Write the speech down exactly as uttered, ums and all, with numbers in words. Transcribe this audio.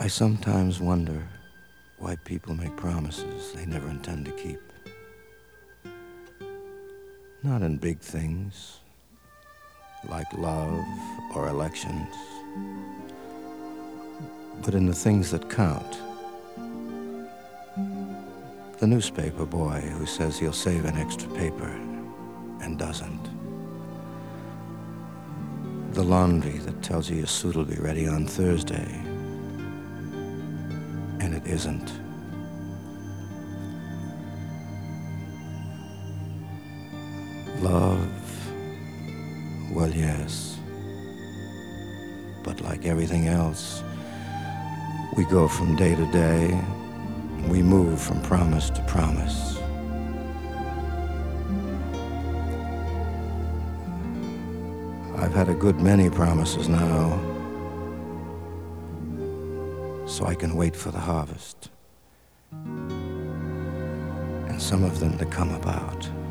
I sometimes wonder why people make promises they never intend to keep. Not in big things, like love or elections, but in the things that count. The newspaper boy who says he'll save an extra paper and doesn't. The laundry that tells you your suit will be ready on Thursday, and it isn't. Love, well, yes. But like everything else, we go from day to day. We move from promise to promise. I've had a good many promises now, so I can wait for the harvest, and some of them to come about.